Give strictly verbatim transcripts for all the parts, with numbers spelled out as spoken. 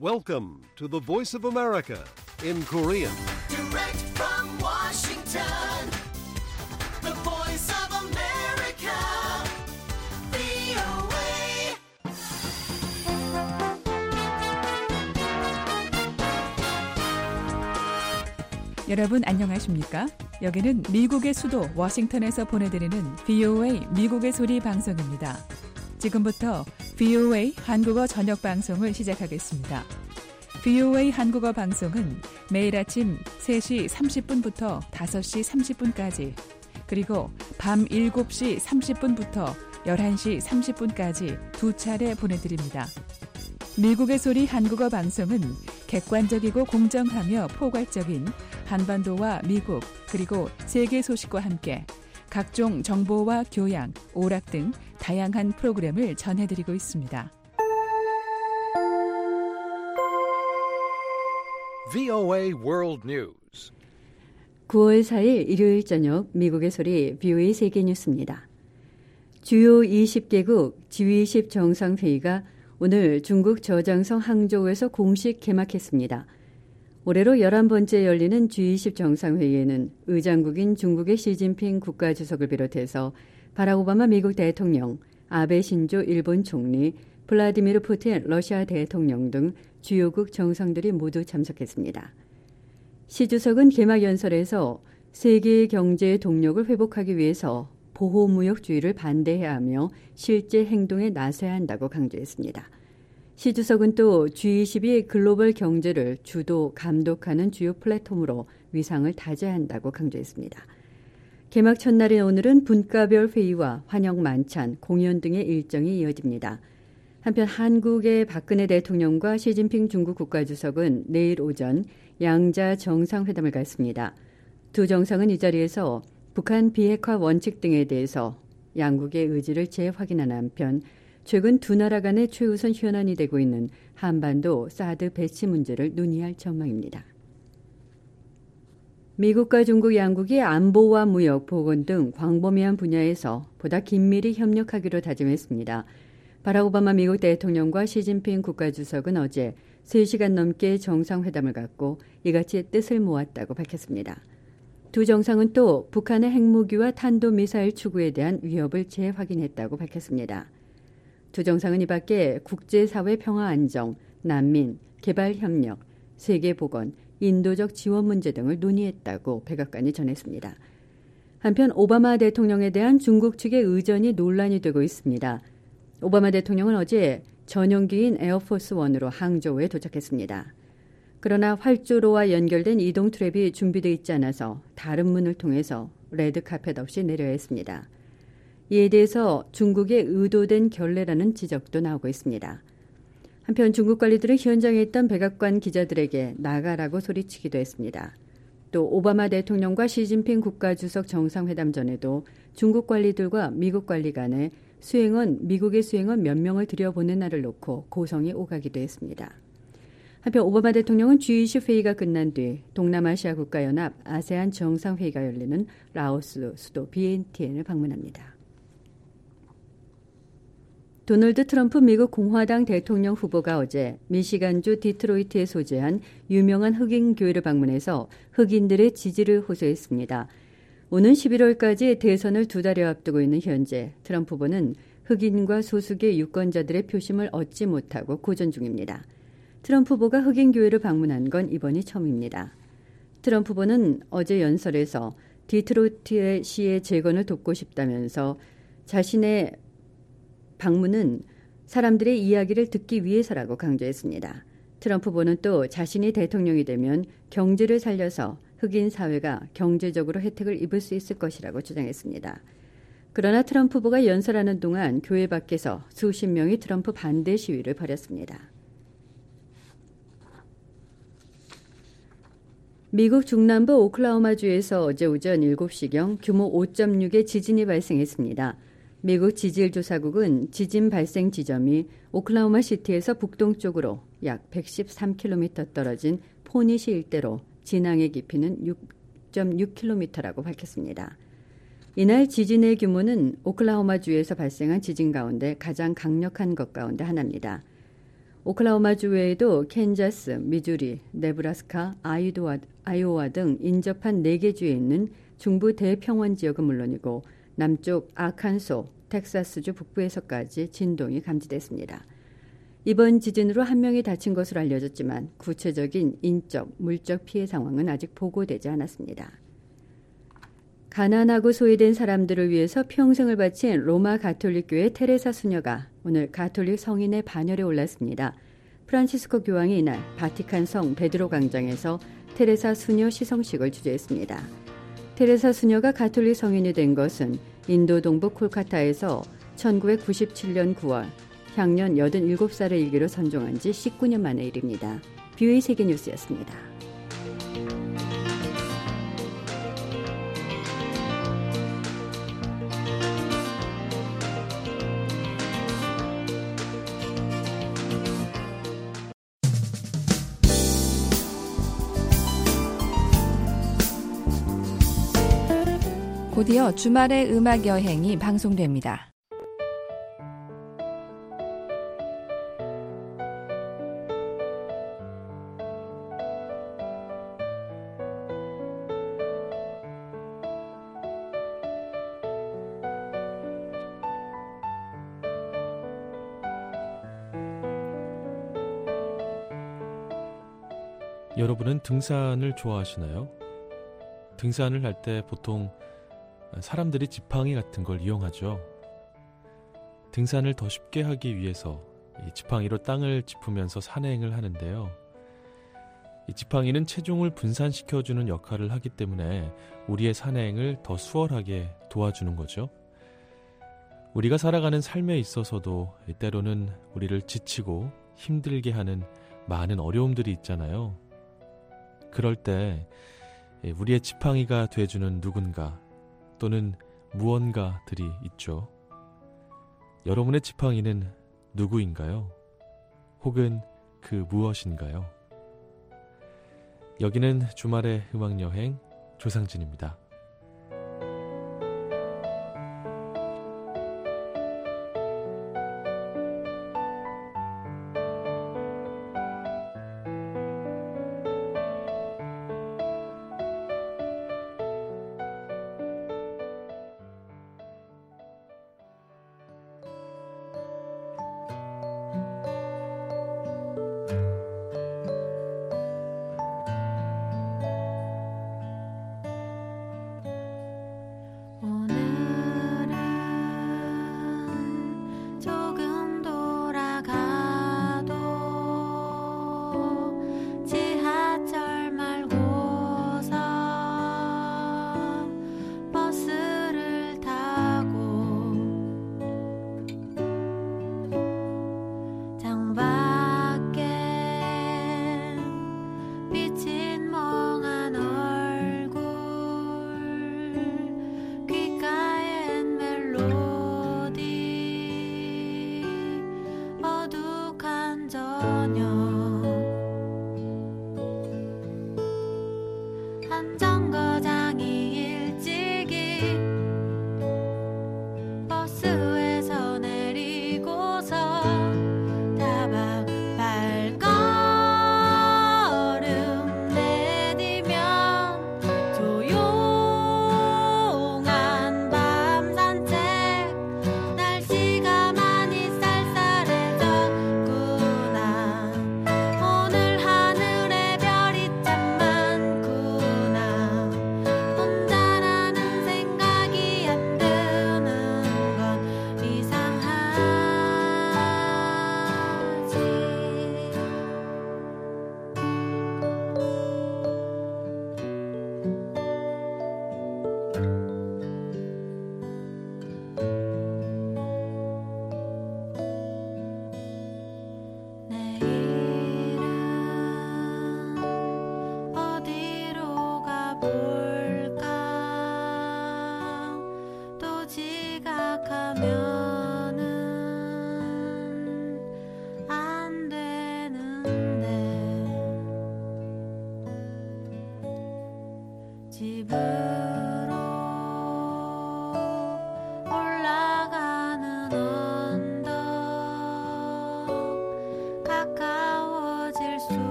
Welcome to the Voice of America in Korean. Direct from Washington, the Voice of America, 브이오에이. 여러분 안녕하십니까? 여기는 미국의 수도 워싱턴에서 보내드리는 브이오에이 미국의 소리 방송입니다. 지금부터 브이오에이 한국어 저녁 방송을 시작하겠습니다. 브이오에이 한국어 방송은 매일 아침 세 시 삼십 분부터 다섯 시 삼십 분까지 그리고 밤 일곱 시 삼십 분부터 열한 시 삼십 분까지 두 차례 보내드립니다. 미국의 소리 한국어 방송은 객관적이고 공정하며 포괄적인 한반도와 미국 그리고 세계 소식과 함께 각종 정보와 교양, 오락 등 다양한 프로그램을 전해드리고 있습니다. 브이오에이 World News. 구월 사일 일요일 저녁 미국의 소리 브이오에이 세계 뉴스입니다. 주요 이십 개국 지 이십 정상회의가 오늘 중국 저장성 항저우에서 공식 개막했습니다. 올해로 열한 번째 열리는 지 이십 정상회의에는 의장국인 중국의 시진핑 국가주석을 비롯해서 바락 오바마 미국 대통령, 아베 신조 일본 총리, 블라디미르 푸틴 러시아 대통령 등 주요국 정상들이 모두 참석했습니다. 시 주석은 개막 연설에서 세계의 경제의 동력을 회복하기 위해서 보호무역주의를 반대해야 하며 실제 행동에 나서야 한다고 강조했습니다. 시 주석은 또 지 이십이 글로벌 경제를 주도 감독하는 주요 플랫폼으로 위상을 다져야 한다고 강조했습니다. 개막 첫날인 오늘은 분과별 회의와 환영 만찬, 공연 등의 일정이 이어집니다. 한편 한국의 박근혜 대통령과 시진핑 중국 국가주석은 내일 오전 양자 정상회담을 갖습니다. 두 정상은 이 자리에서 북한 비핵화 원칙 등에 대해서 양국의 의지를 재확인한 한편 최근 두 나라 간의 최우선 현안이 되고 있는 한반도 사드 배치 문제를 논의할 전망입니다. 미국과 중국 양국이 안보와 무역, 보건 등 광범위한 분야에서 보다 긴밀히 협력하기로 다짐했습니다. 바락 오바마 미국 대통령과 시진핑 국가주석은 어제 세 시간 넘게 정상회담을 갖고 이같이 뜻을 모았다고 밝혔습니다. 두 정상은 또 북한의 핵무기와 탄도미사일 추구에 대한 위협을 재확인했다고 밝혔습니다. 두 정상은 이 밖에 국제사회 평화 안정, 난민, 개발협력, 세계보건, 인도적 지원 문제 등을 논의했다고 백악관이 전했습니다. 한편 오바마 대통령에 대한 중국 측의 의전이 논란이 되고 있습니다. 오바마 대통령은 어제 전용기인 에어포스원으로 항저우에 도착했습니다. 그러나 활주로와 연결된 이동 트랩이 준비되어 있지 않아서 다른 문을 통해서 레드카펫 없이 내려야 했습니다. 이에 대해서 중국의 의도된 결례라는 지적도 나오고 있습니다. 한편 중국 관리들은 현장에 있던 백악관 기자들에게 나가라고 소리치기도 했습니다. 또 오바마 대통령과 시진핑 국가주석 정상회담 전에도 중국 관리들과 미국 관리 간에 수행원, 미국의 수행원 몇 명을 들여보는 날을 놓고 고성이 오가기도 했습니다. 한편 오바마 대통령은 지 이십 회의가 끝난 뒤 동남아시아 국가연합 아세안 정상회의가 열리는 라오스 수도 비엔티엔을 방문합니다. 도널드 트럼프 미국 공화당 대통령 후보가 어제 미시간주 디트로이트에 소재한 유명한 흑인 교회를 방문해서 흑인들의 지지를 호소했습니다. 오는 십일월까지 대선을 두 달여 앞두고 있는 현재 트럼프 후보는 흑인과 소수계 유권자들의 표심을 얻지 못하고 고전 중입니다. 트럼프 후보가 흑인 교회를 방문한 건 이번이 처음입니다. 트럼프 후보는 어제 연설에서 디트로이트시의 재건을 돕고 싶다면서 자신의 방문은 사람들의 이야기를 듣기 위해서라고 강조했습니다. 트럼프 후보는 또 자신이 대통령이 되면 경제를 살려서 흑인 사회가 경제적으로 혜택을 입을 수 있을 것이라고 주장했습니다. 그러나 트럼프 후보가 연설하는 동안 교회 밖에서 수십 명이 트럼프 반대 시위를 벌였습니다. 미국 중남부 오클라호마주에서 어제 오전 일곱 시경 규모 오 점 육의 지진이 발생했습니다. 미국 지질조사국은 지진 발생 지점이 오클라호마 시티에서 북동쪽으로 약 백십삼 킬로미터 떨어진 포니시 일대로 진앙의 깊이는 육 점 육 킬로미터라고 밝혔습니다. 이날 지진의 규모는 오클라호마주에서 발생한 지진 가운데 가장 강력한 것 가운데 하나입니다. 오클라호마주 외에도 캔자스, 미주리, 네브라스카, 아이도와, 아이오와 등 인접한 네 개 주에 있는 중부 대평원 지역은 물론이고 남쪽 아칸소, 텍사스주 북부에서까지 진동이 감지됐습니다. 이번 지진으로 한 명이 다친 것으로 알려졌지만 구체적인 인적, 물적 피해 상황은 아직 보고되지 않았습니다. 가난하고 소외된 사람들을 위해서 평생을 바친 로마 가톨릭교회 테레사 수녀가 오늘 가톨릭 성인의 반열에 올랐습니다. 프란치스코 교황이 이날 바티칸 성 베드로 광장에서 테레사 수녀 시성식을 주재했습니다. 테레사 수녀가 가톨릭 성인이 된 것은 인도 동부 콜카타에서 천구백구십칠 년 구월 향년 여든일곱 살의 일기로 선종한 지 십구 년 만의 일입니다. 뷰의 세계뉴스였습니다. 곧이어 주말의 음악 여행이 방송됩니다. 여러분은 등산을 좋아하시나요? 등산을 할 때 보통 사람들이 지팡이 같은 걸 이용하죠. 등산을 더 쉽게 하기 위해서 이 지팡이로 땅을 짚으면서 산행을 하는데요. 이 지팡이는 체중을 분산시켜주는 역할을 하기 때문에 우리의 산행을 더 수월하게 도와주는 거죠. 우리가 살아가는 삶에 있어서도 때로는 우리를 지치고 힘들게 하는 많은 어려움들이 있잖아요. 그럴 때 우리의 지팡이가 돼주는 누군가 또는 무언가들이 있죠. 여러분의 지팡이는 누구인가요? 혹은 그 무엇인가요? 여기는 주말의 음악여행 조상진입니다.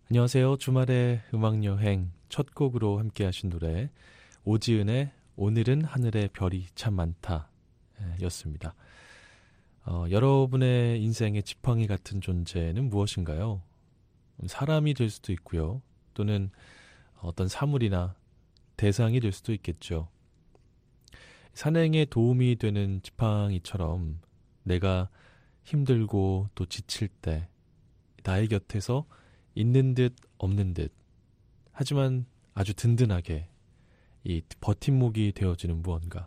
안녕하세요. 주말의 음악여행 첫 곡으로 함께 하신 노래 오지은의 오늘은 하늘에 별이 참 많다 였습니다. 어, 여러분의 인생의 지팡이 같은 존재는 무엇인가요? 사람이 될 수도 있고요. 또는 어떤 사물이나 대상이 될 수도 있겠죠. 산행에 도움이 되는 지팡이처럼 내가 힘들고 또 지칠 때 나의 곁에서 있는 듯 없는 듯 하지만 아주 든든하게 이 버팀목이 되어주는 무언가,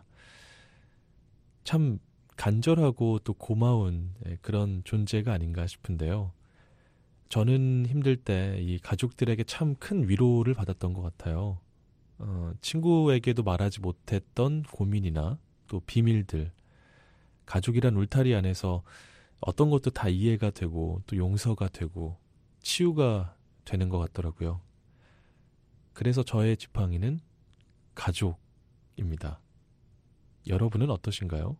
참 간절하고 또 고마운 그런 존재가 아닌가 싶은데요. 저는 힘들 때 이 가족들에게 참 큰 위로를 받았던 것 같아요. 어, 친구에게도 말하지 못했던 고민이나 또 비밀들, 가족이란 울타리 안에서 어떤 것도 다 이해가 되고 또 용서가 되고 치유가 되는 것 같더라고요. 그래서 저의 지팡이는 가족입니다. 여러분은 어떠신가요?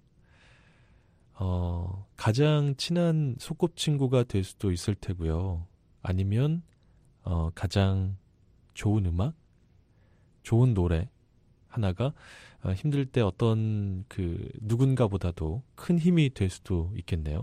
어, 가장 친한 소꿉친구가 될 수도 있을 테고요. 아니면 어, 가장 좋은 음악, 좋은 노래 하나가 어, 힘들 때 어떤 그 누군가보다도 큰 힘이 될 수도 있겠네요.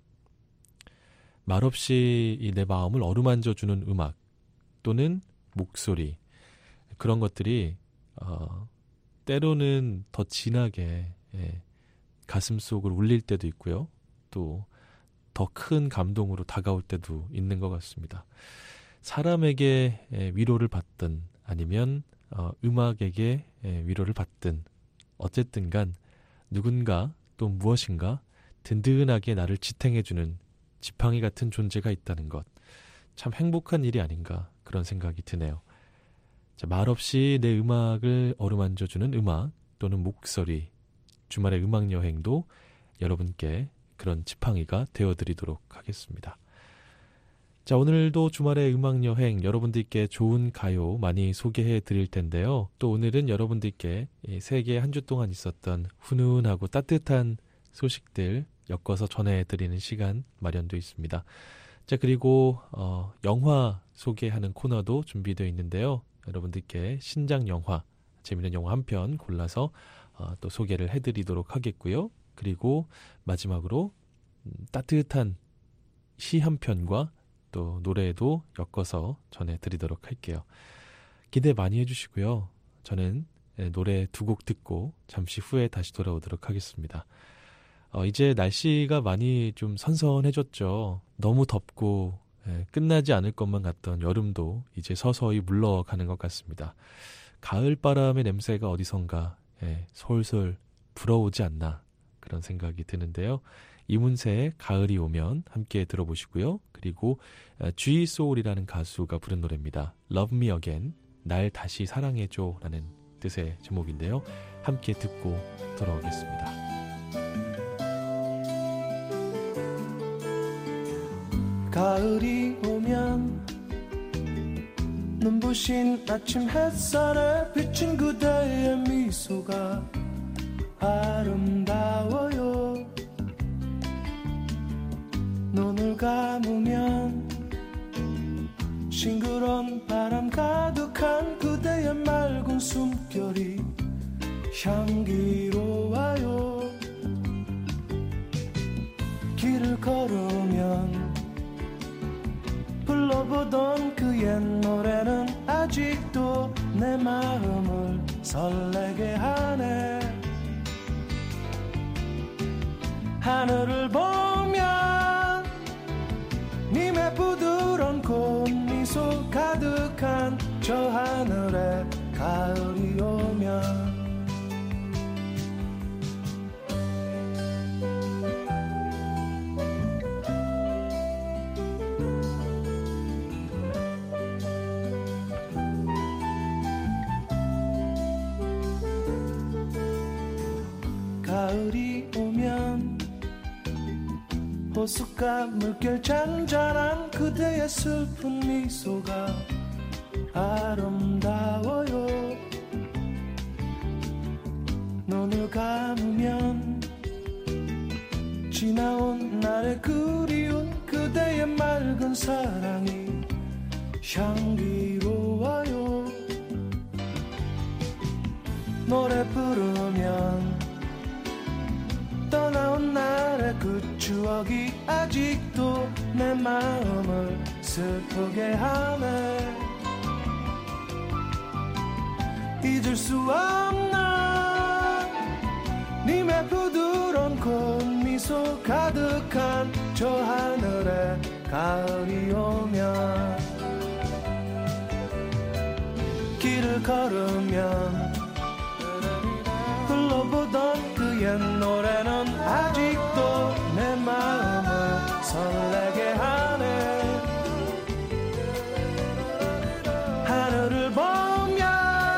말없이 이 내 마음을 어루만져주는 음악 또는 목소리, 그런 것들이 어, 때로는 더 진하게 예, 가슴 속을 울릴 때도 있고요. 또 더 큰 감동으로 다가올 때도 있는 것 같습니다. 사람에게 예, 위로를 받든 아니면 어, 음악에게 예, 위로를 받든 어쨌든 간 누군가 또 무엇인가 든든하게 나를 지탱해주는 지팡이 같은 존재가 있다는 것, 참 행복한 일이 아닌가 그런 생각이 드네요. 자, 말없이 내 음악을 어루만져주는 음악 또는 목소리, 주말의 음악여행도 여러분께 그런 지팡이가 되어드리도록 하겠습니다. 자, 오늘도 주말의 음악여행 여러분들께 좋은 가요 많이 소개해 드릴 텐데요. 또 오늘은 여러분들께 세계 한 주 동안 있었던 훈훈하고 따뜻한 소식들 엮어서 전해드리는 시간 마련되어 있습니다. 자, 그리고 어, 영화 소개하는 코너도 준비되어 있는데요. 여러분들께 신작 영화, 재미있는 영화 한 편 골라서 어, 또 소개를 해드리도록 하겠고요. 그리고 마지막으로 음, 따뜻한 시 한 편과 또 노래도 엮어서 전해드리도록 할게요. 기대 많이 해주시고요. 저는 노래 두 곡 듣고 잠시 후에 다시 돌아오도록 하겠습니다. 어, 이제 날씨가 많이 좀 선선해졌죠. 너무 덥고 예, 끝나지 않을 것만 같던 여름도 이제 서서히 물러가는 것 같습니다. 가을바람의 냄새가 어디선가 예, 솔솔 불어오지 않나 그런 생각이 드는데요. 이문세의 가을이 오면 함께 들어보시고요. 그리고 G소울이라는 가수가 부른 노래입니다. Love Me Again, 날 다시 사랑해줘 라는 뜻의 제목인데요. 함께 듣고 돌아오겠습니다. 가을이 오면 눈부신 아침 햇살에 비친 그대의 미소가 아름다워요. 눈을 감으면 싱그러운 바람 가득한 그대의 맑은 숨결이 향기로워요. 길을 걸으면 불러보던 그 옛 노래는 아직도 내 마음을 설레게 하네. 하늘을 보면 님의 부드러운 꽃미소 가득한 저 하늘에 가을이 오면 가을이 오면 호숫가 물결 잔잔한 그대의 슬픈 미소가 아름다워요. 눈을 감으면 지나온 날의 그리운 그대의 맑은 사랑이 향기로워요. 노래 부르면 떠나온 날의 그 추억이 아직도 내 마음을 슬프게 하네. 잊을 수 없나 님의 부드러운 꽃미소 가득한 저 하늘에 가을이 오면 길을 걸으면 불러보던 그 옛 노래는 아직도 내 마음을 설레게 하네. 하늘을 보면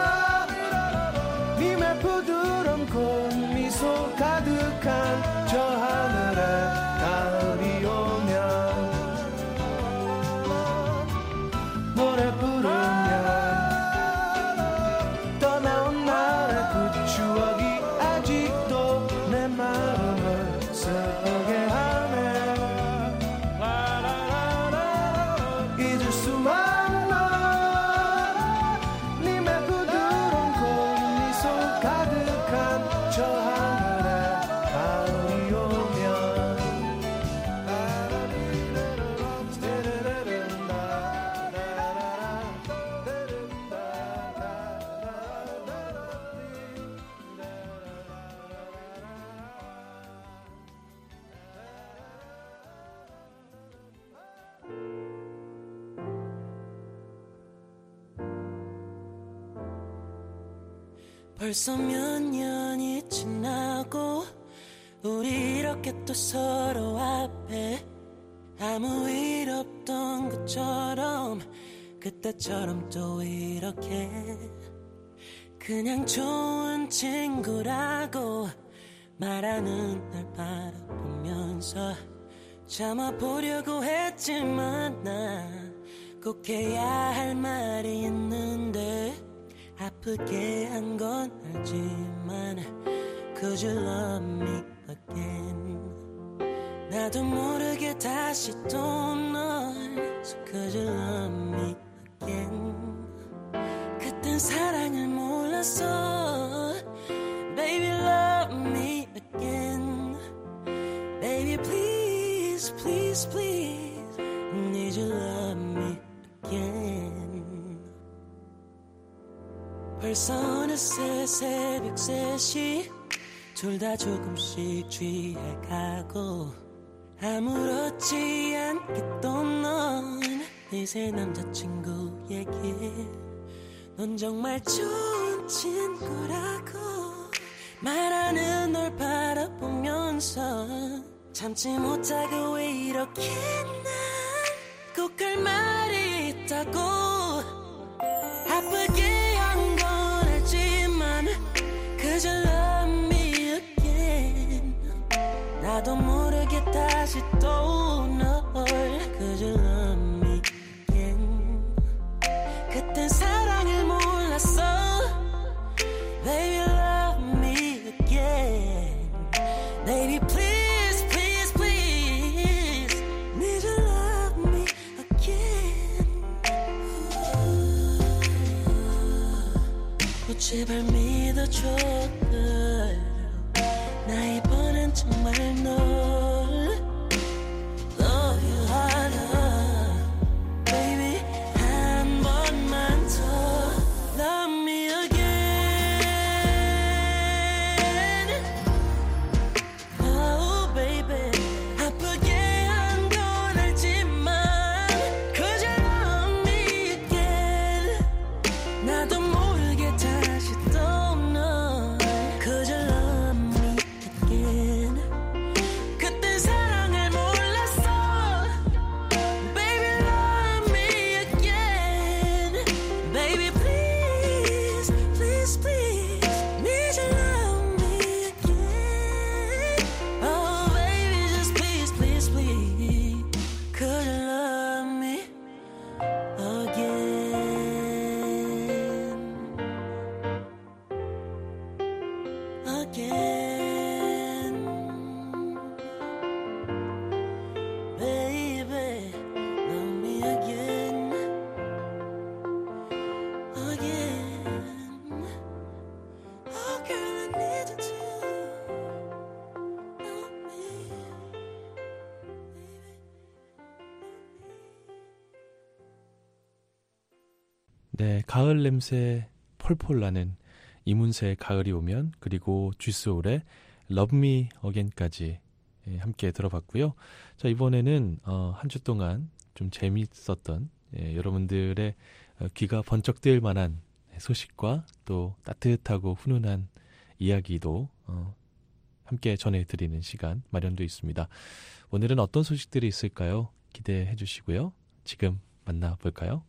님의 부드러운 꽃미소 가득한 저 하늘에 가을이 오면 노래 부르면 떠나온 날의 그 추억이 아직도 내 마음을 슬프게 하네. 잊을 수 없나 님의 부드러운 꽃미소 가득한 저 하늘에 가을이 오면 벌써 몇 년이 지나고 우리 이렇게 또 서로 앞에 아무 일 없던 것처럼 그때처럼 또 이렇게 그냥 좋은 친구라고 말하는 날 바라보면서 참아보려고 했지만 나 꼭 해야 할 말이 있는데 아프게 한 건 알지만 Could you love me again. 나도 모르게 다시 또 널 So could you love me again. 그땐 사랑을 몰랐어 Baby love me again. Baby please please please Need you love me again. 벌써 어느새 새벽 세 시 둘 다 조금씩 취해가고 아무렇지 않게 또 넌 내 새 남자친구 얘기 넌 정말 좋은 친구라고 말하는 널 바라보면서 참지 못하고 왜 이렇게 난 꼭 할 말이 있다고 아프게 한 건 알지만 Could you love me again. 나도 모르게 다시 또 널 Could you love me again. 그땐 사랑을 몰랐어 Baby love me again. Baby please please please Need you love me again. 제발 믿어줘 girl. 나 이번엔 정말 널 Love you harder Baby 한 번만 더 Love me again. Oh baby 아프게 한 건 알지만 Could you love me again. 나도 모르게 다시 또 널 Could you love me again. 네, 가을 냄새 폴폴 나는 이문세의 가을이 오면, 그리고 쥐소울의 Love Me Again까지 예, 함께 들어봤고요. 자, 이번에는 어, 한 주 동안 좀 재미있었던 예, 여러분들의 어, 귀가 번쩍 뜨일 만한 소식과 또 따뜻하고 훈훈한 이야기도 어, 함께 전해드리는 시간 마련되어 있습니다. 오늘은 어떤 소식들이 있을까요? 기대해 주시고요. 지금 만나볼까요?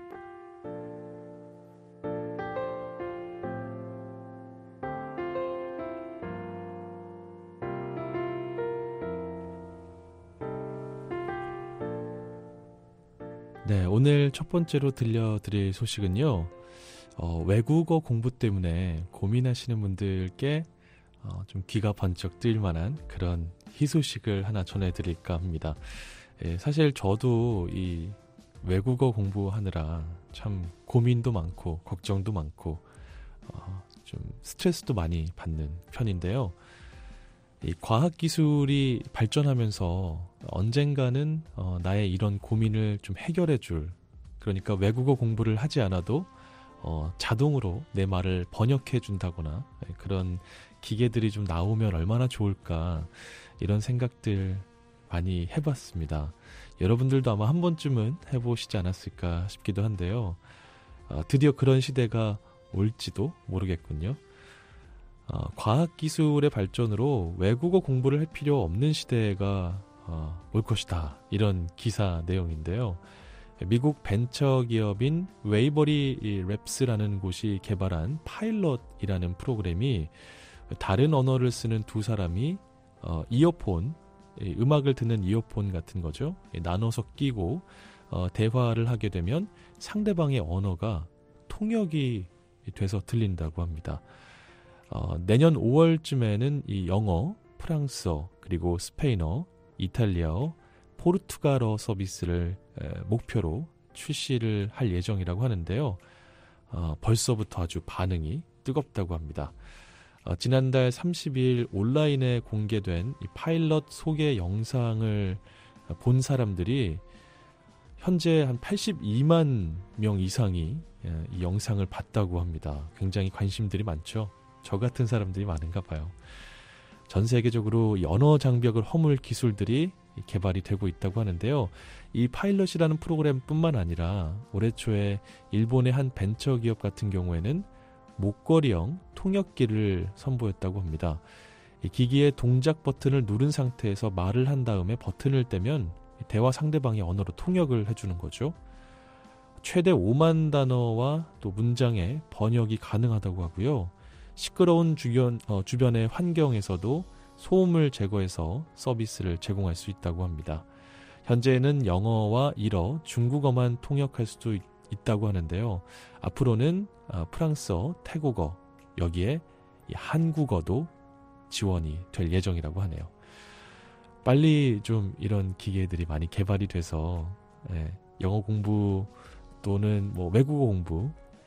네, 오늘 첫 번째로 들려드릴 소식은요. 어, 외국어 공부 때문에 고민하시는 분들께 어, 좀 귀가 번쩍 뜨일 만한 그런 희소식을 하나 전해드릴까 합니다. 예, 사실 저도 이 외국어 공부하느라 참 고민도 많고 걱정도 많고 어, 좀 스트레스도 많이 받는 편인데요. 이 과학기술이 발전하면서 언젠가는 어, 나의 이런 고민을 좀 해결해 줄, 그러니까 외국어 공부를 하지 않아도 어, 자동으로 내 말을 번역해 준다거나 그런 기계들이 좀 나오면 얼마나 좋을까, 이런 생각들 많이 해봤습니다. 여러분들도 아마 한 번쯤은 해보시지 않았을까 싶기도 한데요. 어, 드디어 그런 시대가 올지도 모르겠군요. 어, 과학기술의 발전으로 외국어 공부를 할 필요 없는 시대가 어, 올 것이다, 이런 기사 내용인데요. 미국 벤처기업인 웨이버리 랩스라는 곳이 개발한 파일럿이라는 프로그램이 다른 언어를 쓰는 두 사람이 어, 이어폰, 음악을 듣는 이어폰 같은 거죠. 나눠서 끼고 어, 대화를 하게 되면 상대방의 언어가 통역이 돼서 들린다고 합니다. 어, 내년 오월쯤에는 이 영어, 프랑스어, 그리고 스페인어, 이탈리아어, 포르투갈어 서비스를 에, 목표로 출시를 할 예정이라고 하는데요. 어, 벌써부터 아주 반응이 뜨겁다고 합니다. 어, 지난달 삼십일 온라인에 공개된 이 파일럿 소개 영상을 본 사람들이 현재 한 팔십이만 명 이상이 예, 이 영상을 봤다고 합니다. 굉장히 관심들이 많죠. 저 같은 사람들이 많은가 봐요. 전 세계적으로 언어 장벽을 허물 기술들이 개발이 되고 있다고 하는데요. 이 파일럿이라는 프로그램뿐만 아니라 올해 초에 일본의 한 벤처기업 같은 경우에는 목걸이형 통역기를 선보였다고 합니다. 이 기기의 동작 버튼을 누른 상태에서 말을 한 다음에 버튼을 떼면 대화 상대방의 언어로 통역을 해주는 거죠. 최대 오만 단어와 또 문장의 번역이 가능하다고 하고요. 시끄러운 주변, 어, 주변의 환경에서도 소음을 제거해서 서비스를 제공할 수 있다고 합니다. 현재는 영어와 일어, 중국어만 통역할 수도 있, 있다고 하는데요. 앞으로는 어, 프랑스어, 태국어, 여기에 이 한국어도 지원이 될 예정이라고 하네요. 빨리 좀 이런 기계들이 많이 개발이 돼서 예, 영어 공부 또는 뭐 외국어 공부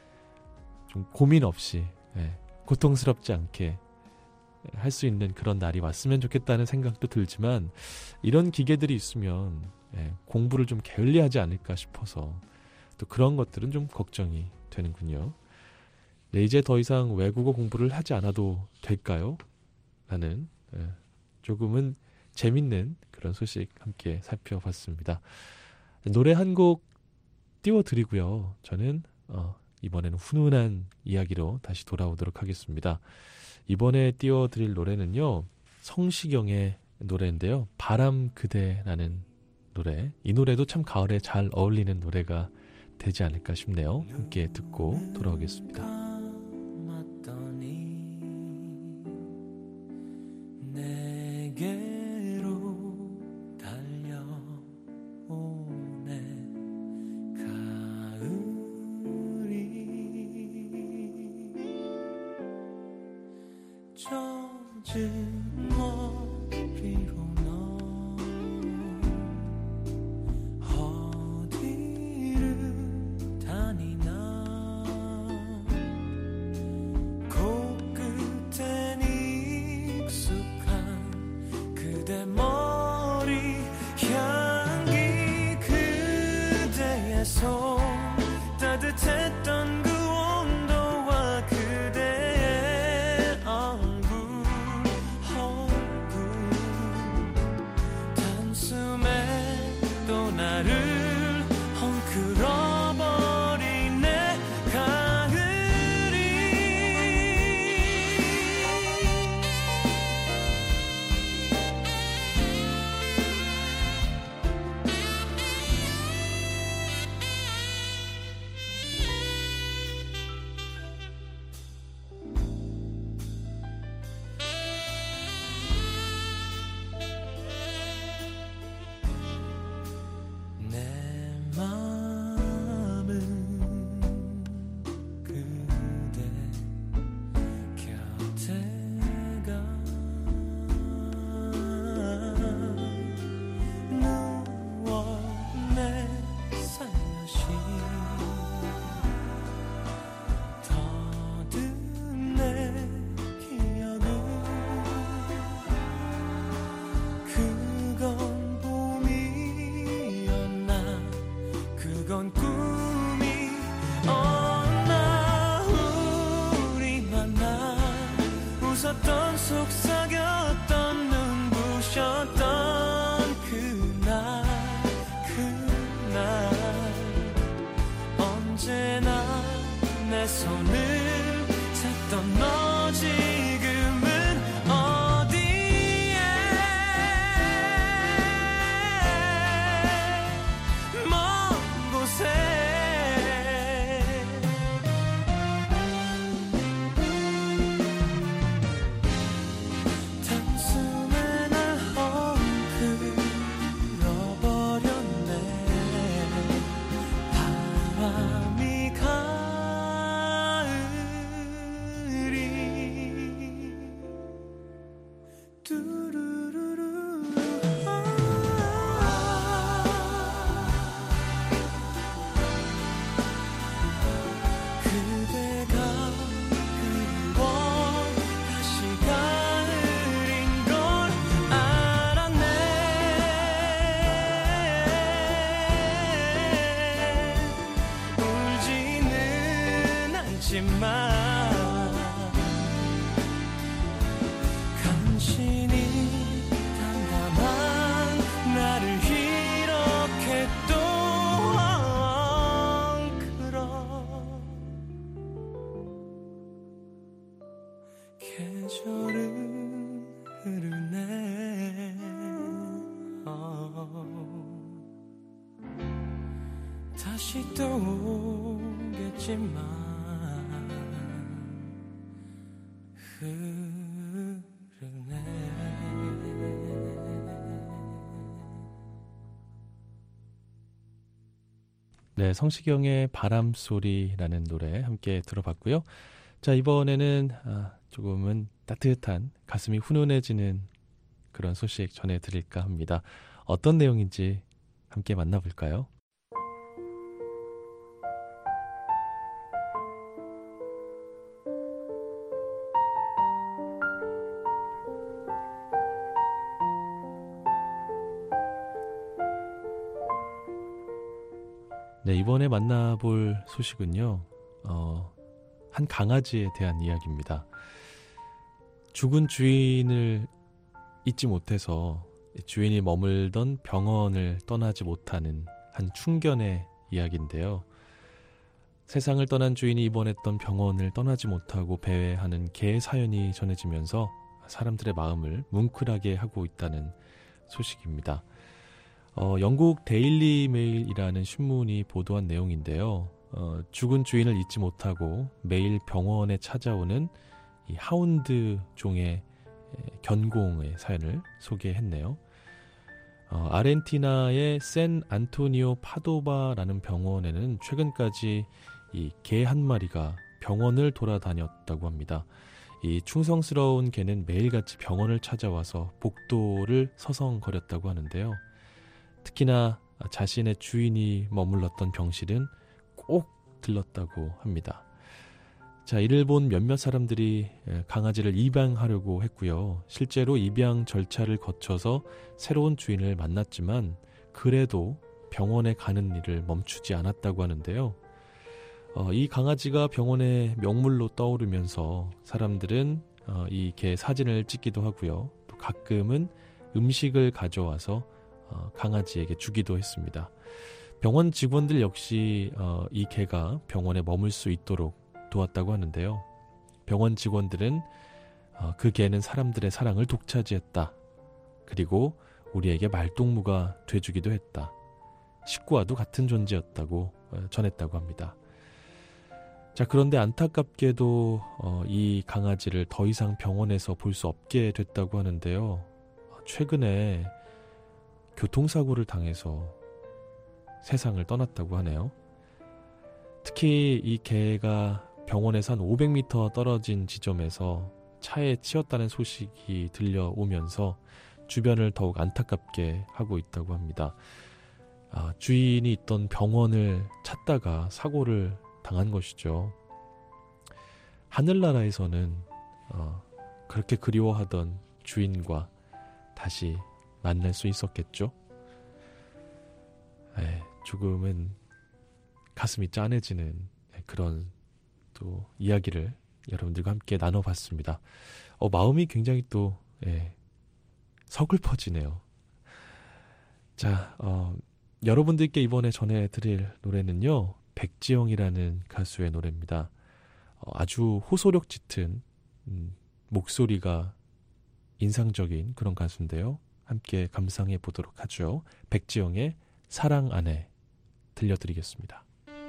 좀 고민 없이 예, 고통스럽지 않게 할 수 있는 그런 날이 왔으면 좋겠다는 생각도 들지만, 이런 기계들이 있으면 예, 공부를 좀 게을리하지 않을까 싶어서 또 그런 것들은 좀 걱정이 되는군요. 네, 이제 더 이상 외국어 공부를 하지 않아도 될까요? 라는 예, 조금은 재밌는 그런 소식 함께 살펴봤습니다. 노래 한 곡 띄워드리고요. 저는 어, 이번에는 훈훈한 이야기로 다시 돌아오도록 하겠습니다. 이번에 띄워드릴 노래는요, 성시경의 노래인데요. 바람 그대라는 노래. 이 노래도 참 가을에 잘 어울리는 노래가 되지 않을까 싶네요. 함께 듣고 돌아오겠습니다. 머리로 너 어디를 다니나 코끝엔 익숙한 그대 머리 향기, 그대의 손 따뜻했던 그건 꿈이 없나 우리 만나 웃었던 속삭였던 눈부셨던 그날 그날 언제나 내 손을 잡던 너 지금은 어디에 먼 곳에 단숨에 날 헝클어버렸네 바람이 가을이 뚜루루루 그대가 그리워 다시 가을인 걸 알았네 울지는 않지만 간신히 담담한 나를 이렇게 또 엉클어 계절은 흐르네 어. 다시 또 오겠지만 네, 성시경의 바람소리라는 노래 함께 들어봤고요. 자, 이번에는 아, 조금은 따뜻한 가슴이 훈훈해지는 그런 소식 전해드릴까 합니다. 어떤 내용인지 함께 만나볼까요? 네, 이번에 만나볼 소식은요, 어, 한 강아지에 대한 이야기입니다. 죽은 주인을 잊지 못해서 주인이 머물던 병원을 떠나지 못하는 한 충견의 이야기인데요. 세상을 떠난 주인이 입원했던 병원을 떠나지 못하고 배회하는 개의 사연이 전해지면서 사람들의 마음을 뭉클하게 하고 있다는 소식입니다. 어, 영국 데일리 메일이라는 신문이 보도한 내용인데요. 어, 죽은 주인을 잊지 못하고 매일 병원에 찾아오는 이 하운드 종의 견공의 사연을 소개했네요. 어, 아르헨티나의 샌 안토니오 파도바라는 병원에는 최근까지 이 개 한 마리가 병원을 돌아다녔다고 합니다. 이 충성스러운 개는 매일같이 병원을 찾아와서 복도를 서성거렸다고 하는데요. 특히나 자신의 주인이 머물렀던 병실은 꼭 들렀다고 합니다. 자, 이를 본 몇몇 사람들이 강아지를 입양하려고 했고요. 실제로 입양 절차를 거쳐서 새로운 주인을 만났지만 그래도 병원에 가는 일을 멈추지 않았다고 하는데요. 어, 이 강아지가 병원의 명물로 떠오르면서 사람들은 어, 이 개 사진을 찍기도 하고요. 또 가끔은 음식을 가져와서 어, 강아지에게 주기도 했습니다. 병원 직원들 역시 어, 이 개가 병원에 머물 수 있도록 도왔다고 하는데요. 병원 직원들은 어, 그 개는 사람들의 사랑을 독차지했다. 그리고 우리에게 말동무가 돼주기도 했다. 식구와도 같은 존재였다고 어, 전했다고 합니다. 자, 그런데 안타깝게도 어, 이 강아지를 더 이상 병원에서 볼 수 없게 됐다고 하는데요. 최근에 교통사고를 당해서 세상을 떠났다고 하네요. 특히 이 개가 병원에서 한 오백 미터 떨어진 지점에서 차에 치였다는 소식이 들려오면서 주변을 더욱 안타깝게 하고 있다고 합니다. 아, 주인이 있던 병원을 찾다가 사고를 당한 것이죠. 하늘나라에서는 어, 그렇게 그리워하던 주인과 다시 만날 수 있었겠죠. 에, 조금은 가슴이 짠해지는 그런 또 이야기를 여러분들과 함께 나눠봤습니다. 어, 마음이 굉장히 또 예, 서글퍼지네요. 자, 어, 여러분들께 이번에 전해드릴 노래는요, 백지영이라는 가수의 노래입니다. 어, 아주 호소력 짙은 음, 목소리가 인상적인 그런 가수인데요. 함께 감상해 보도록 하죠. 백지영의 사랑 안에 들려드리겠습니다.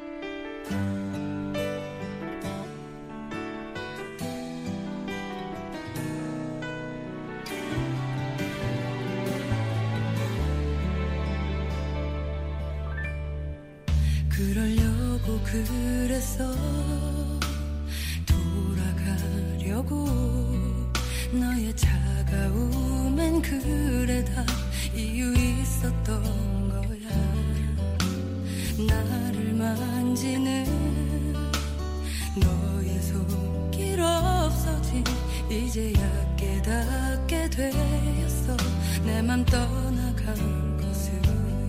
그러려고 그랬어 돌아가려고 너의 차가움엔 그래 다 이유 있었던 거야 나를 만지는 너의 손길 없어진 이제야 깨닫게 되었어 내 맘 떠나간 것을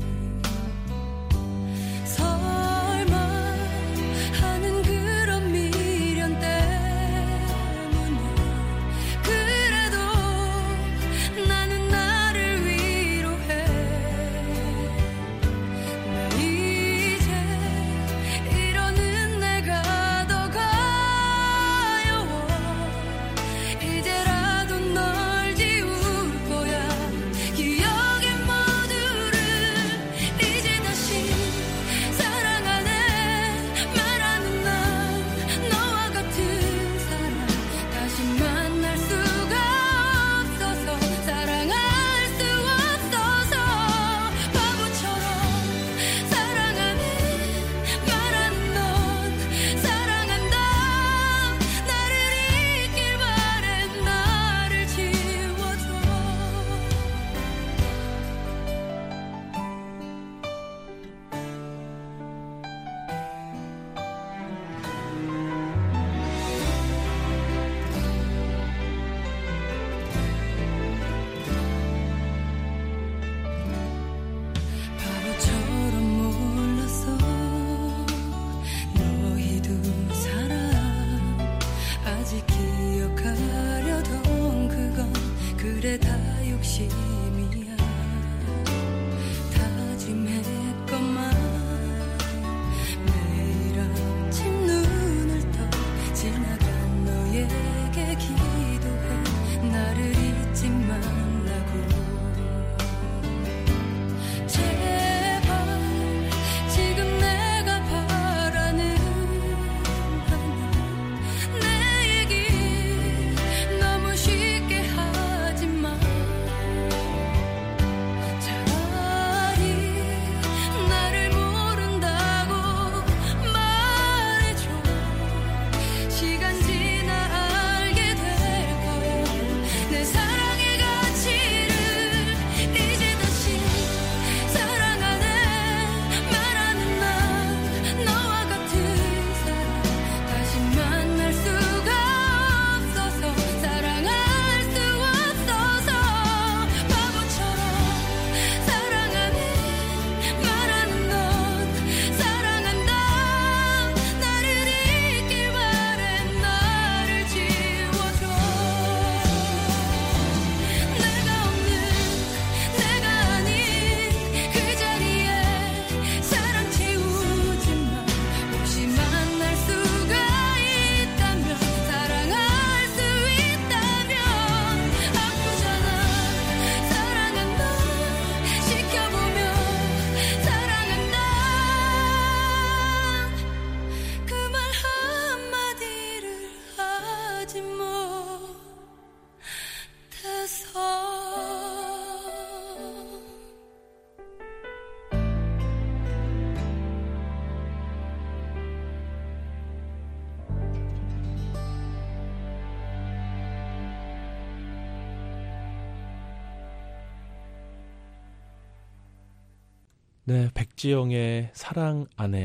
네, 백지영의 사랑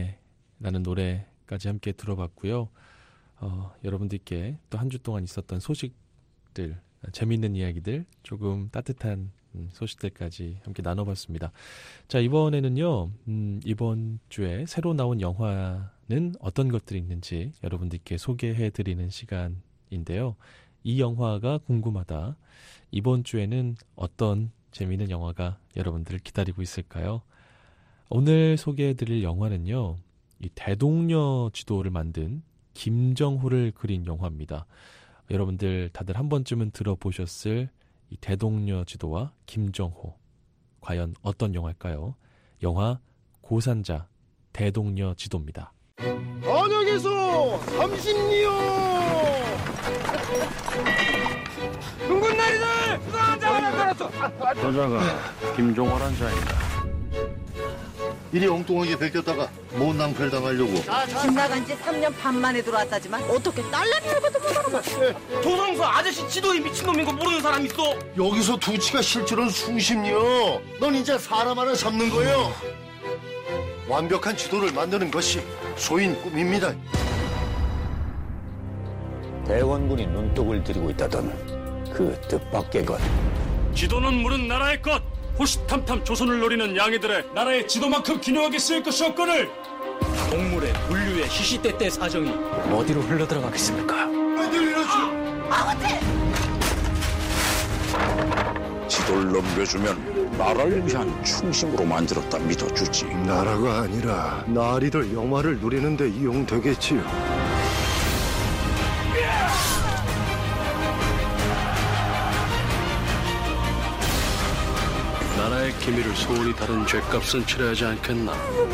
안에라는 노래까지 함께 들어봤고요. 어, 여러분들께 또 한 주 동안 있었던 소식들, 재미있는 이야기들, 조금 따뜻한 음, 소식들까지 함께 나눠봤습니다. 자, 이번에는요, 음, 이번 주에 새로 나온 영화는 어떤 것들이 있는지 여러분들께 소개해드리는 시간인데요. 이 영화가 궁금하다. 이번 주에는 어떤 재미있는 영화가 여러분들을 기다리고 있을까요? 오늘 소개해드릴 영화는요, 이 대동여 지도를 만든 김정호를 그린 영화입니다. 여러분들 다들 한 번쯤은 들어보셨을 이 대동여 지도와 김정호, 과연 어떤 영화일까요? 영화 고산자 대동여 지도입니다. 번역에서 삼십리요. 둥근 나리들 수상한 자 하나 달았어. 저자가 김종호란 자입니다. 이리 엉뚱하게 베꼈다가 못 낭패를 당하려고. 집 나간 지 삼 년 반 만에 들어왔다지만 어떻게 딸내미 알고도 못하는 조성수 아저씨 지도에 미친놈인 거 모르는 사람 있어? 여기서 두치가 실제로는 수십년. 넌 이제 사람 하나 잡는 거예요. 완벽한 지도를 만드는 것이 소인 꿈입니다. 대원군이 눈독을 들이고 있다던 그 뜻밖의 것. 지도는 물은 나라의 것. 호시탐탐 조선을 노리는 양이들의 나라의 지도만큼 기묘하게 쓰일 것이 없거늘 동물의 물류의 시시때때 사정이 어디로 흘러들어가겠습니까? 왜들 이러지? 아버지! 지도를 넘겨주면 나라를 위한 충심으로 만들었다 믿어주지. 나라가 아니라 나리들 영화를 누리는데 이용되겠지요. 나라의 기밀을 소홀히 다룬 죗값은 치러야 하지 않겠나.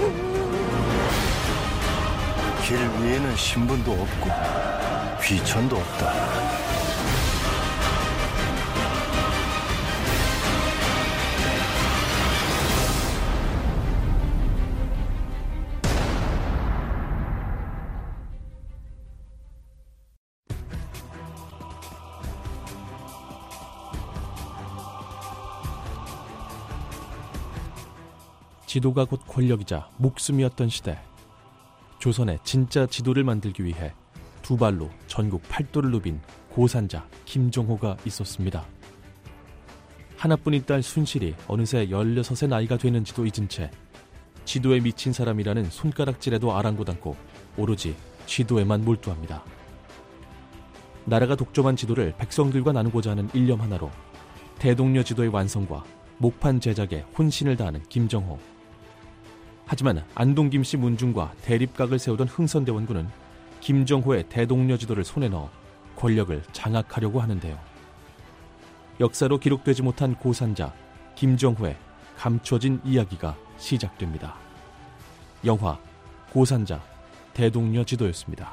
길 위에는 신분도 없고 귀천도 없다. 지도가 곧 권력이자 목숨이었던 시대. 조선의 진짜 지도를 만들기 위해 두 발로 전국 팔도를 누빈 고산자 김정호가 있었습니다. 하나뿐인 딸 순실이 어느새 열여섯의 나이가 되는지도 잊은 채 지도에 미친 사람이라는 손가락질에도 아랑곳 않고 오로지 지도에만 몰두합니다. 나라가 독점한 지도를 백성들과 나누고자 하는 일념 하나로 대동여 지도의 완성과 목판 제작에 혼신을 다하는 김정호. 하지만 안동김씨 문중과 대립각을 세우던 흥선대원군은 김정호의 대동여 지도를 손에 넣어 권력을 장악하려고 하는데요. 역사로 기록되지 못한 고산자 김정호의 감춰진 이야기가 시작됩니다. 영화 고산자 대동여 지도였습니다.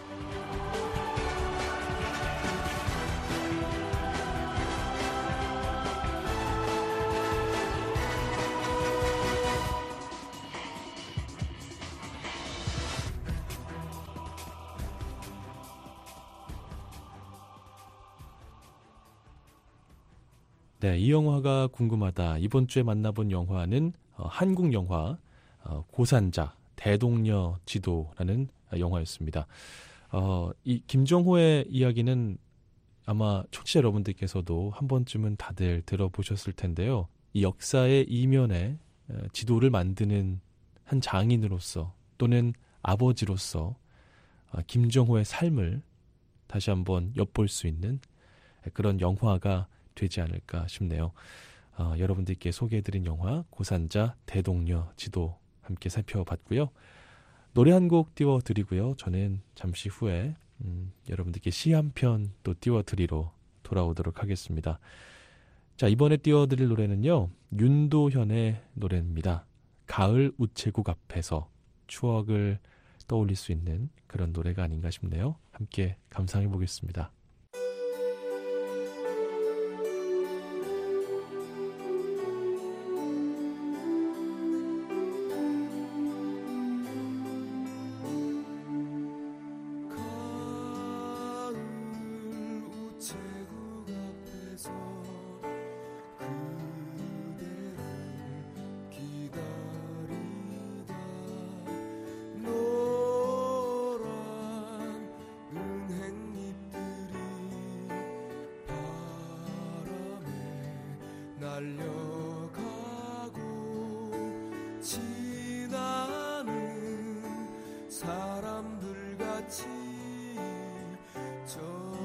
네, 이 영화가 궁금하다. 이번 주에 만나본 영화는 어, 한국 영화 어, 고산자 대동여 지도라는 영화였습니다. 어, 이 김정호의 이야기는 아마 청취자 여러분들께서도 한 번쯤은 다들 들어보셨을 텐데요. 이 역사의 이면에 어, 지도를 만드는 한 장인으로서 또는 아버지로서 어, 김정호의 삶을 다시 한번 엿볼 수 있는 그런 영화가 되지 않을까 싶네요. 어, 여러분들께 소개해드린 영화 고산자 대동여 지도 함께 살펴봤고요. 노래 한 곡 띄워드리고요. 저는 잠시 후에 음, 여러분들께 시 한 편 또 띄워드리러 돌아오도록 하겠습니다. 자, 이번에 띄워드릴 노래는요. 윤도현의 노래입니다. 가을 우체국 앞에서. 추억을 떠올릴 수 있는 그런 노래가 아닌가 싶네요. 함께 감상해 보겠습니다. 노란 은행잎들이 사람들 같이 저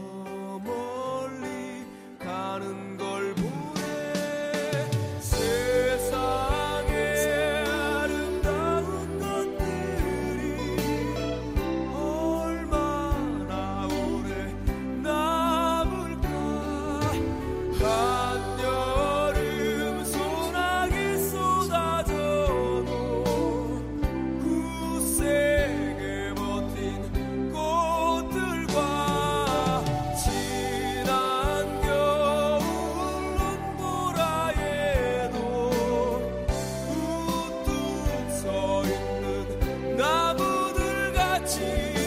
멀리 가는 걸 보네. 세상에 아름다운 것들이 얼마나 오래 남을까. 한여름 소나기 쏟아져도 굳세게 버틴 꽃들과 지난 겨울 눈보라에도 우뚝 서 있는 나무들 같이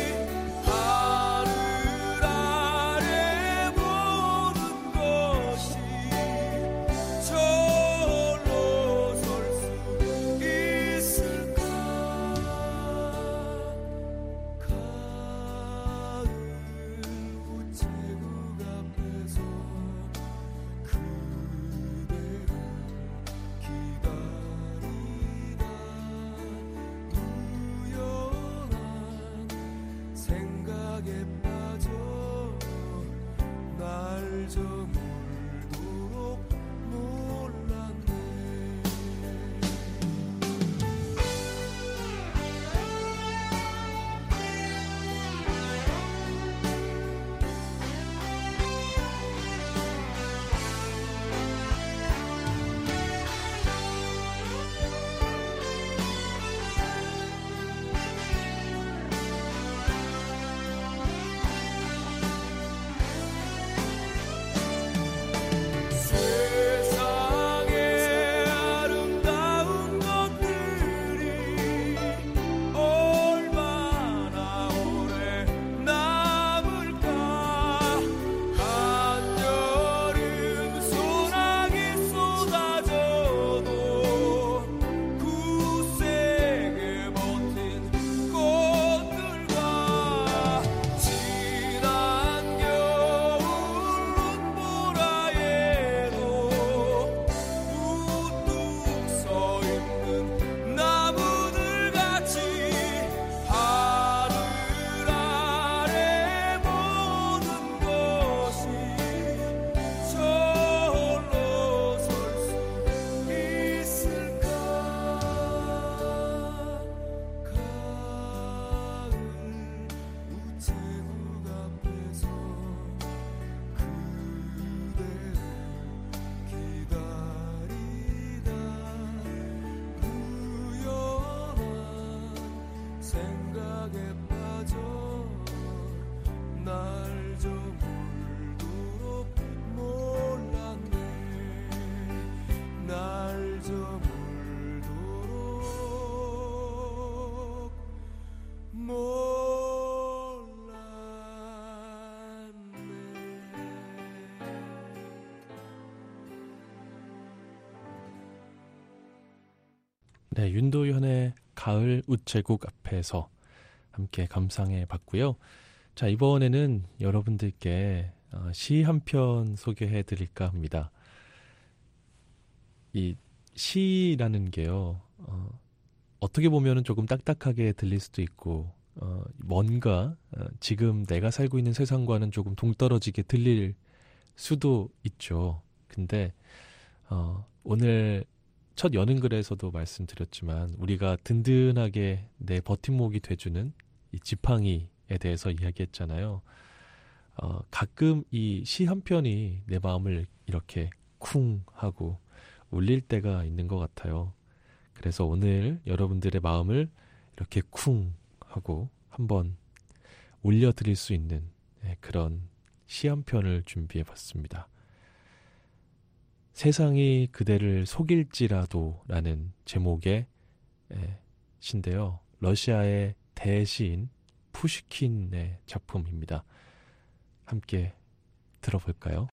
하늘 아래 보는 것이 저홀로 설 수 있을까. 가을 우체국 앞에서 그대를 기다리다 우연한 생각에 빠져 날 저물도록 몰랐네. 세상에 아름다운 것들이 얼마나 오래 남을까. 한여름 소나기 쏟아져도 굳세게 버틴 꽃들과 지난 겨울 눈보라에도 우뚝 서 있는 나무들 같이 하늘 아래 보는 것이 저홀로 설 수 있을까. 가을 우체국 앞에서 그대를 기다리다 우연한 생각에 빠져 날 저물도록 몰랐네. 날 저물도록 네, 윤도현의 가을 우체국 앞에서 함께 감상해 봤고요. 자, 이번에는 여러분들께 어, 시 한 편 소개해 드릴까 합니다. 이 시라는 게요, 어, 어떻게 보면은 조금 딱딱하게 들릴 수도 있고, 어, 뭔가 어, 지금 내가 살고 있는 세상과는 조금 동떨어지게 들릴 수도 있죠. 근데 어, 오늘 첫 여는 글에서도 말씀드렸지만 우리가 든든하게 내 버팀목이 돼주는 이 지팡이에 대해서 이야기했잖아요. 어, 가끔 이 시 한 편이 내 마음을 이렇게 쿵 하고 울릴 때가 있는 것 같아요. 그래서 오늘 여러분들의 마음을 이렇게 쿵 하고 한번 울려드릴 수 있는 그런 시 한 편을 준비해 봤습니다. 세상이 그대를 속일지라도 라는 제목의 시인데요. 러시아의 대시인 푸시킨의 작품입니다. 함께 들어볼까요?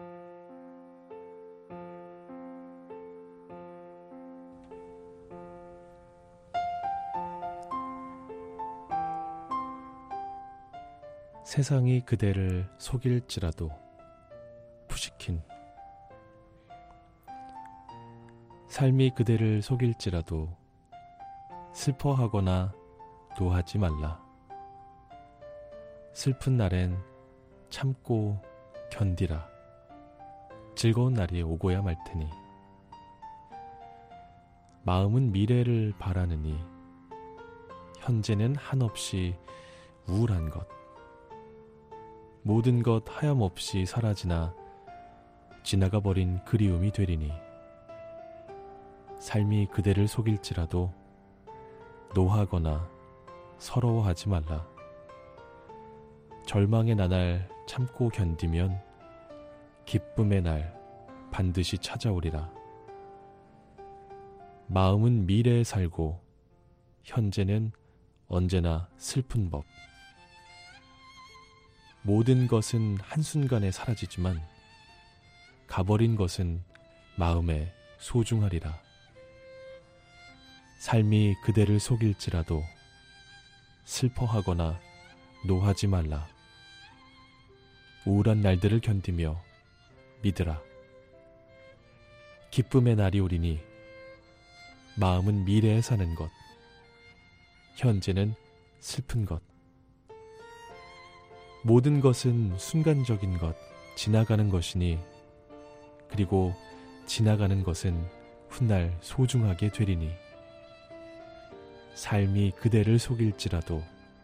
세상이 그대를 속일지라도 푸시킨. 삶이 그대를 속일지라도 슬퍼하거나 노하지 말라. 슬픈 날엔 참고 견디라. 즐거운 날이 오고야 말 테니. 마음은 미래를 바라느니 현재는 한없이 우울한 것. 모든 것 하염없이 사라지나 지나가 버린 그리움이 되리니. 삶이 그대를 속일지라도 노하거나 서러워하지 말라. 절망의 나날 참고 견디면 기쁨의 날 반드시 찾아오리라. 마음은 미래에 살고 현재는 언제나 슬픈 법. 모든 것은 한순간에 사라지지만 가버린 것은 마음에 소중하리라. 삶이 그대를 속일지라도 슬퍼하거나 노하지 말라. 우울한 날들을 견디며 믿으라. 기쁨의 날이 오리니 마음은 미래에 사는 것, 현재는 슬픈 것. 모든 것은 순간적인 것, 지나가는 것이니 그리고 지나가는 것은 훗날 소중하게 되리니. 삶이 그대를 속일지라도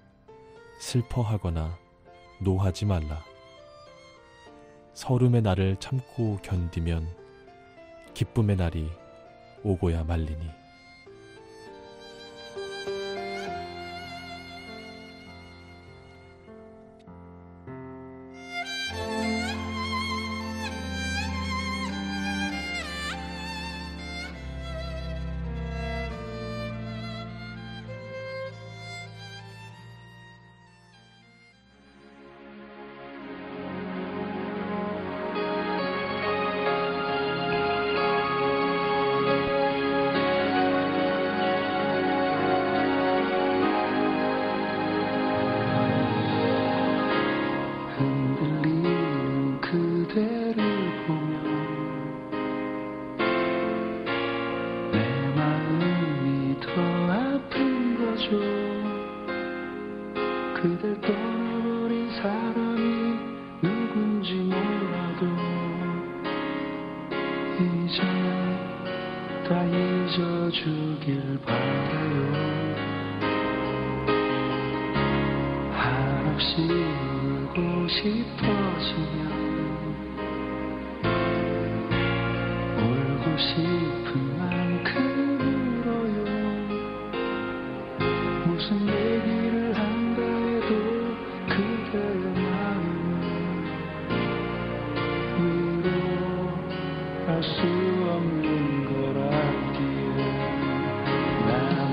슬퍼하거나 노하지 말라. 서름의 날을 참고 견디면 기쁨의 날이 오고야 말리니. 그댈 떠나버린 사람이 누군지 몰라도 이제 다 잊어주길 바라요. 한없이 울고 싶어지면 울고 싶은 만큼 울어요. 무슨 얘기를 한다 해도 그대의 마음은 위로할 수 없는 걸 알기에 난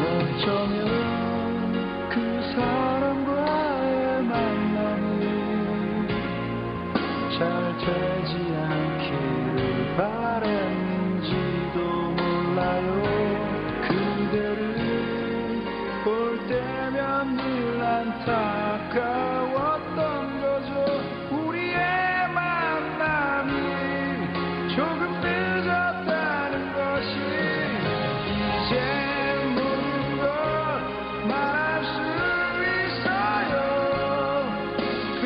어쩌면 그 사람과의 만남이 잘 되지 않기를 바랬는지도 몰라요. 그대를 볼 때면 늘 안타까웠던 거죠. 우리의 만남이 조금 늦었다는 것이 이제 모든 걸 말할 수 있어요. 그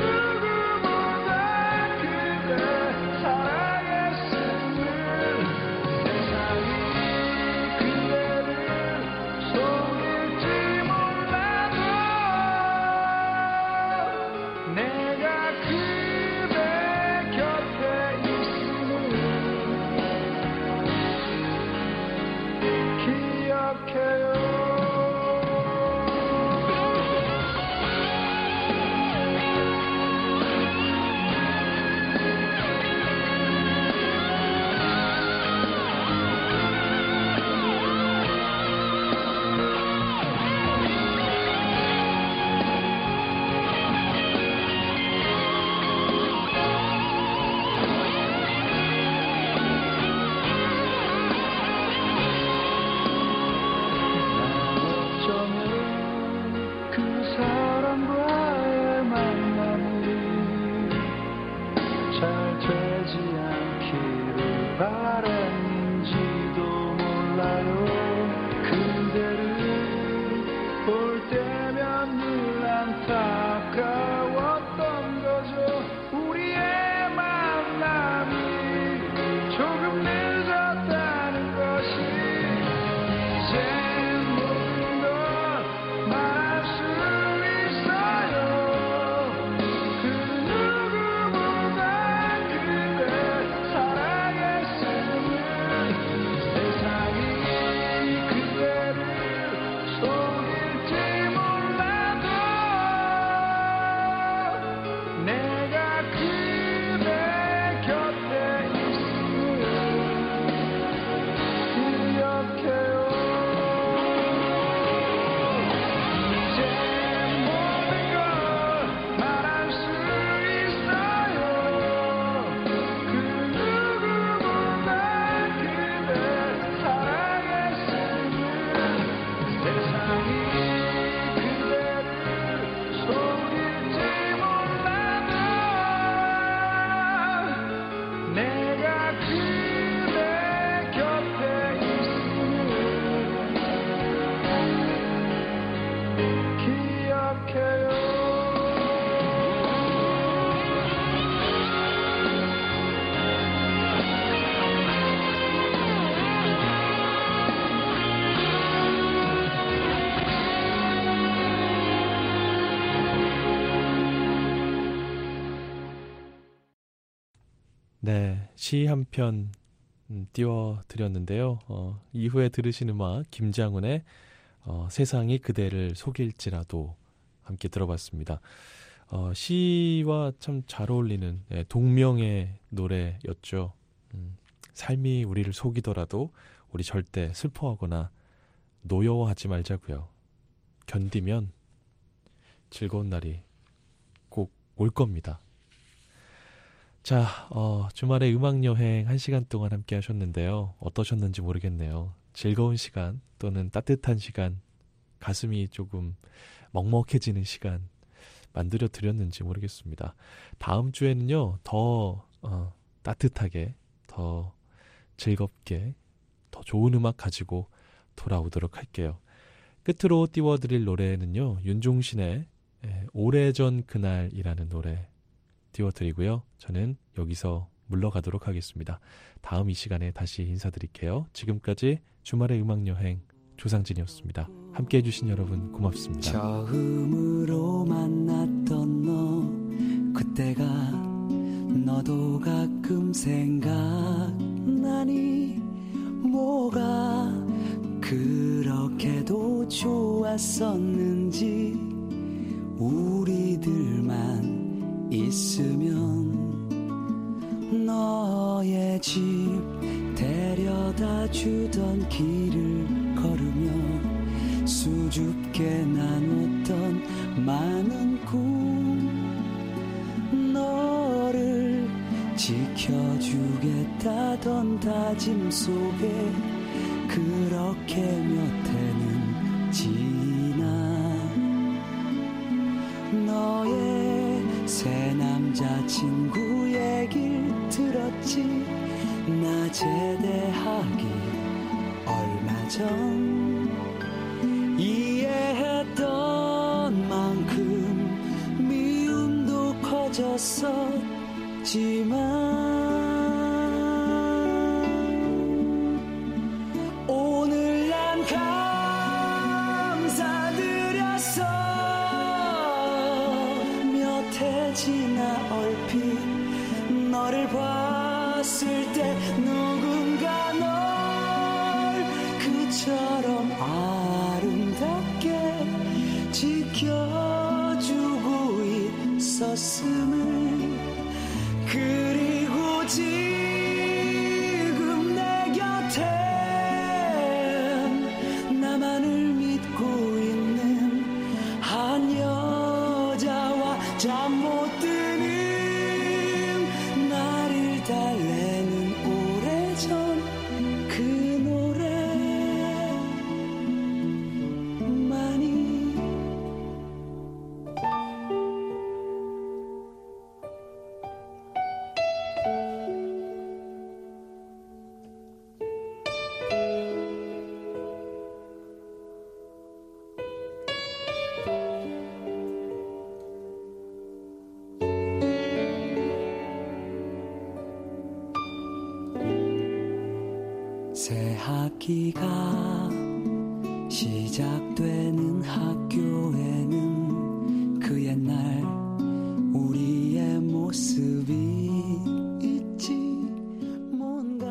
누구보다 그대 사랑했으면 세상이 그대를 속일지 몰라도 내 네, 시 한 편 음, 띄워드렸는데요. 어, 이후에 들으신 음악 김장훈의 어, 세상이 그대를 속일지라도 함께 들어봤습니다. 어, 시와 참 잘 어울리는 네, 동명의 노래였죠. 음, 삶이 우리를 속이더라도 우리 절대 슬퍼하거나 노여워하지 말자고요. 견디면 즐거운 날이 꼭 올 겁니다. 자, 어, 주말에 음악여행 한 시간 동안 함께 하셨는데요. 어떠셨는지 모르겠네요. 즐거운 시간 또는 따뜻한 시간, 가슴이 조금 먹먹해지는 시간 만들어 드렸는지 모르겠습니다. 다음 주에는요, 더 어, 따뜻하게, 더 즐겁게, 더 좋은 음악 가지고 돌아오도록 할게요. 끝으로 띄워드릴 노래는요, 윤종신의 에, 오래전 그날이라는 노래 띄워드리고요. 저는 여기서 물러가도록 하겠습니다. 다음 이 시간에 다시 인사드릴게요. 지금까지 주말의 음악여행 조상진이었습니다. 함께해 주신 여러분 고맙습니다. 처음으로 만났던 너 그때가 너도 가끔 생각나니 뭐가 그렇게도 좋았었는지 우리들만 있으면 너의 집 데려다 주던 길을 걸으며 수줍게 나눴던 많은 꿈 너를 지켜주겠다던 다짐 속에 그렇게 몇 해는 지나 너의 새 남자친구 얘길 들었지 나 제대하기 얼마 전 이해했던 만큼 미움도 커졌었지만 오늘 난 감사드렸어 몇 해 지나 얼핏 너를 봤을 때 누군가 널 그처럼 아름답게 지켜주고 있었음을 그리고 지금 내 곁에 나만을 믿고 있는 한 여자와 잠 못 드는 나를 달래는 오래전 그 노래만이 새 학기가 시작되는 학교에는 그 옛날 우리의 모습이 있지 뭔가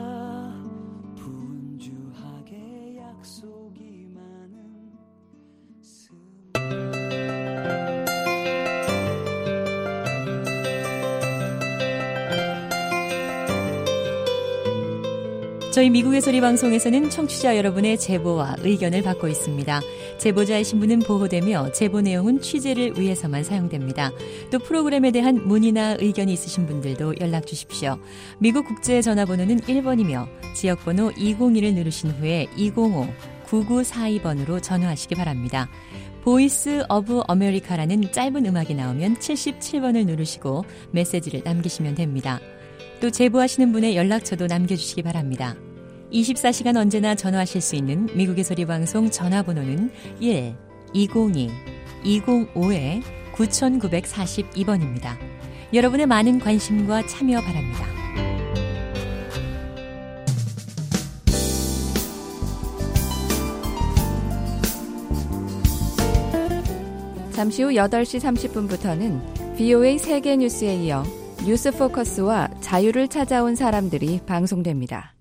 분주하게 약속이 많은 저희 미국의 소리 방송에서는 청취자 여러분의 제보와 의견을 받고 있습니다. 제보자의 신분은 보호되며 제보 내용은 취재를 위해서만 사용됩니다. 또 프로그램에 대한 문의나 의견이 있으신 분들도 연락 주십시오. 미국 국제 전화번호는 일 번이며 지역번호 이공일을 누르신 후에 이공오 구구사이 번으로 전화하시기 바랍니다. 보이스 오브 아메리카라는 짧은 음악이 나오면 칠십칠 번을 누르시고 메시지를 남기시면 됩니다. 또 제보하시는 분의 연락처도 남겨주시기 바랍니다. 이십사 시간 언제나 전화하실 수 있는 미국의 소리 방송 전화번호는 일 이공이 이공오 구구사이 번입니다. 여러분의 많은 관심과 참여 바랍니다. 잠시 후 여덟 시 삼십 분부터는 브이오에이 세계 뉴스에 이어 뉴스 포커스와 자유를 찾아온 사람들이 방송됩니다.